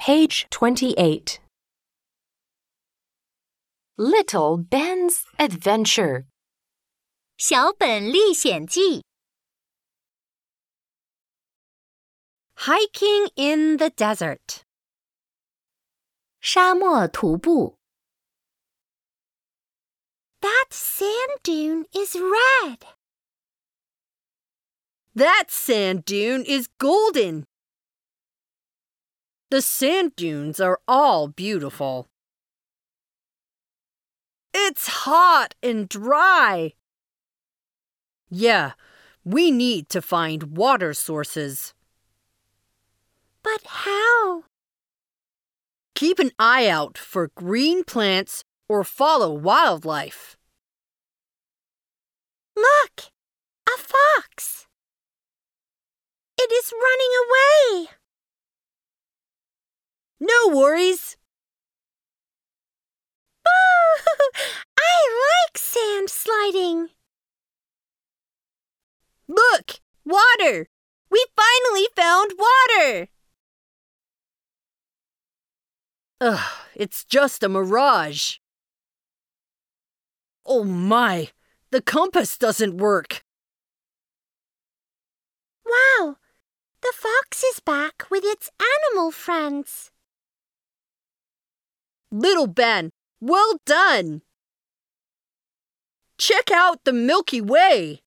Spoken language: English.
Page 28. Little Ben's Adventure. 小本历险记 Hiking in the desert. 沙漠徒步 That sand dune is red. That sand dune is golden. The sand dunes are all beautiful. It's hot and dry. Yeah, we need to find water sources. But how? Keep an eye out for green plants or follow wildlife. Look! A fox! It is running away! No worries. Boo! I like sand sliding. Look! Water! We finally found water! Ugh, it's just a mirage. Oh my! The compass doesn't work. Wow! The fox is back with its animal friends. Little Ben, well done! Check out the Milky Way.